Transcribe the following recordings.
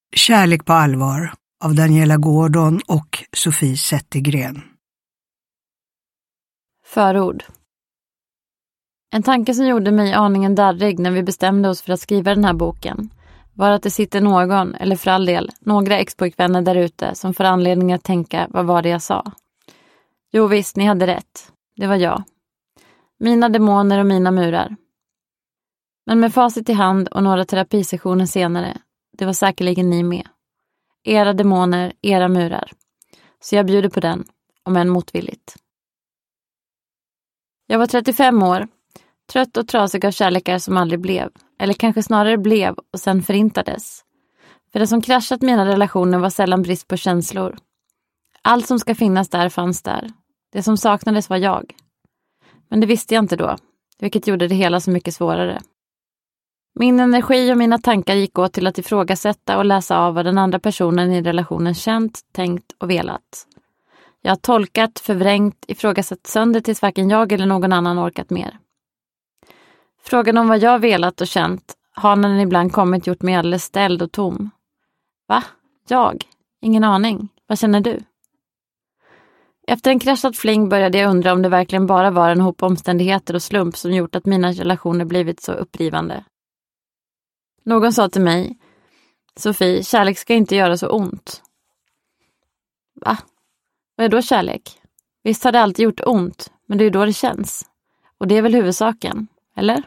Kärlek på allvar av Daniela Gordon och Sofie Zettergren. Förord. En tanke som gjorde mig aningen darrig när vi bestämde oss för att skriva den här boken var att det sitter någon, eller för all del, några ex-pojkvänner där ute som får anledning att tänka vad var det jag sa. Jo visst, ni hade rätt. Det var jag. Mina demoner och mina murar. Men med facit i hand och några terapisessioner senare, det var säkerligen ni med. Era demoner, era murar. Så jag bjuder på den, om än motvilligt. Jag var 35 år, trött och trasig av kärlekar som aldrig blev. Eller kanske snarare blev och sen förintades. För det som kraschat mina relationer var sällan brist på känslor. Allt som ska finnas där fanns där. Det som saknades var jag. Men det visste jag inte då, vilket gjorde det hela så mycket svårare. Min energi och mina tankar gick åt till att ifrågasätta och läsa av vad den andra personen i relationen känt, tänkt och velat. Jag har tolkat, förvrängt, ifrågasatt sönder tills varken jag eller någon annan orkat mer. Frågan om vad jag velat och känt har när den ibland kommit gjort mig alldeles ställd och tom. Va? Jag? Ingen aning. Vad känner du? Efter en kraschad fling började jag undra om det verkligen bara var en hop omständigheter och slump som gjort att mina relationer blivit så upprivande. Någon sa till mig, Sofie, kärlek ska inte göra så ont. Va? Vad är då kärlek? Visst har det alltid gjort ont, men det är ju då det känns. Och det är väl huvudsaken, eller?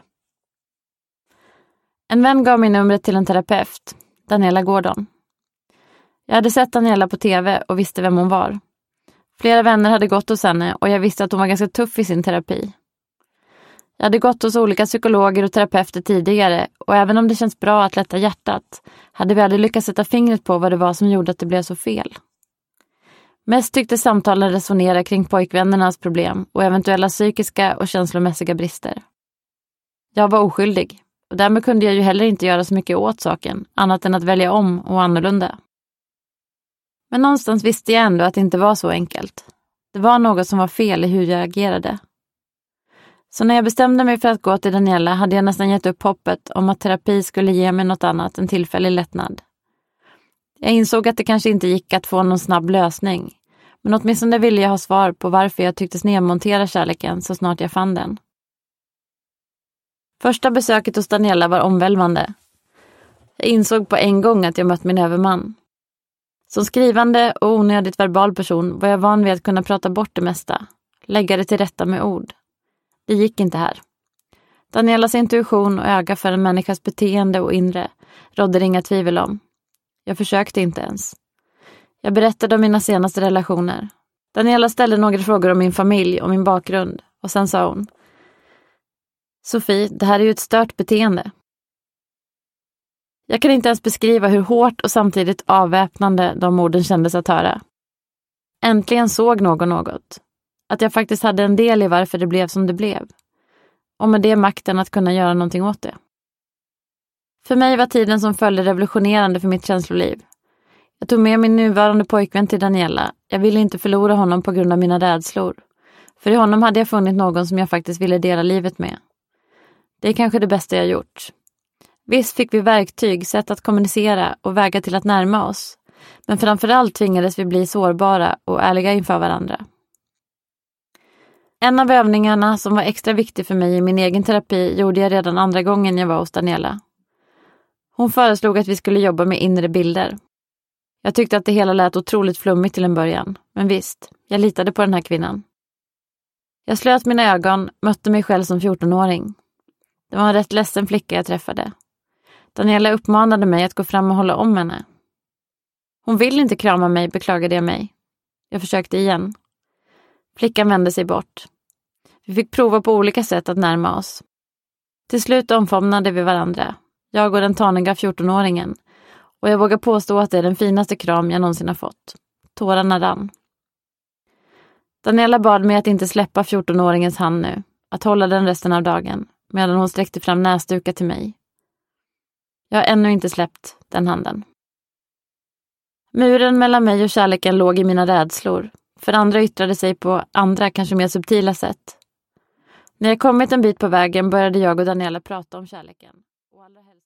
En vän gav mig numret till en terapeut, Daniela Gordon. Jag hade sett Daniela på tv och visste vem hon var. Flera vänner hade gått hos henne och jag visste att hon var ganska tuff i sin terapi. Jag hade gått hos olika psykologer och terapeuter tidigare och även om det känns bra att lätta hjärtat hade vi aldrig lyckats sätta fingret på vad det var som gjorde att det blev så fel. Mest tyckte samtalen resonera kring pojkvännernas problem och eventuella psykiska och känslomässiga brister. Jag var oskyldig och därmed kunde jag ju heller inte göra så mycket åt saken annat än att välja om och annorlunda. Men någonstans visste jag ändå att det inte var så enkelt. Det var något som var fel i hur jag agerade. Så när jag bestämde mig för att gå till Daniela hade jag nästan gett upp hoppet om att terapi skulle ge mig något annat än tillfällig lättnad. Jag insåg att det kanske inte gick att få någon snabb lösning. Men åtminstone ville jag ha svar på varför jag tycktes nedmontera kärleken så snart jag fann den. Första besöket hos Daniela var omvälvande. Jag insåg på en gång att jag mött min överman. Som skrivande och onödigt verbal person var jag van vid att kunna prata bort det mesta. Lägga det till rätta med ord. Det gick inte här. Danielas intuition och öga för en människas beteende och inre rådde det inga tvivel om. Jag försökte inte ens. Jag berättade om mina senaste relationer. Daniela ställde några frågor om min familj och min bakgrund. Och sen sa hon: Sofie, det här är ju ett stört beteende. Jag kan inte ens beskriva hur hårt och samtidigt avväpnande de orden kändes att höra. Äntligen såg någon något. Att jag faktiskt hade en del i varför det blev som det blev. Och med det makten att kunna göra någonting åt det. För mig var tiden som följde revolutionerande för mitt känsloliv. Jag tog med min nuvarande pojkvän till Daniela. Jag ville inte förlora honom på grund av mina rädslor. För i honom hade jag funnit någon som jag faktiskt ville dela livet med. Det är kanske det bästa jag gjort. Visst fick vi verktyg, sätt att kommunicera och vägar till att närma oss. Men framförallt tvingades vi bli sårbara och ärliga inför varandra. En av övningarna som var extra viktig för mig i min egen terapi gjorde jag redan andra gången jag var hos Daniela. Hon föreslog att vi skulle jobba med inre bilder. Jag tyckte att det hela lät otroligt flummigt till en början. Men visst, jag litade på den här kvinnan. Jag slöt mina ögon, mötte mig själv som 14-åring. Det var en rätt ledsen flicka jag träffade. Daniela uppmanade mig att gå fram och hålla om henne. Hon ville inte krama mig, beklagade jag mig. Jag försökte igen. Flickan vände sig bort. Vi fick prova på olika sätt att närma oss. Till slut omfamnade vi varandra. Jag och den taniga 14-åringen. Och jag vågar påstå att det är den finaste kram jag någonsin har fått. Tårarna rann. Daniela bad mig att inte släppa 14-åringens hand nu. Att hålla den resten av dagen. Medan hon sträckte fram näsdukar till mig. Jag har ännu inte släppt den handen. Muren mellan mig och kärleken låg i mina rädslor. För andra yttrade sig på andra, kanske mer subtila sätt. När jag kommit en bit på vägen började jag och Daniela prata om kärleken. Och allra helst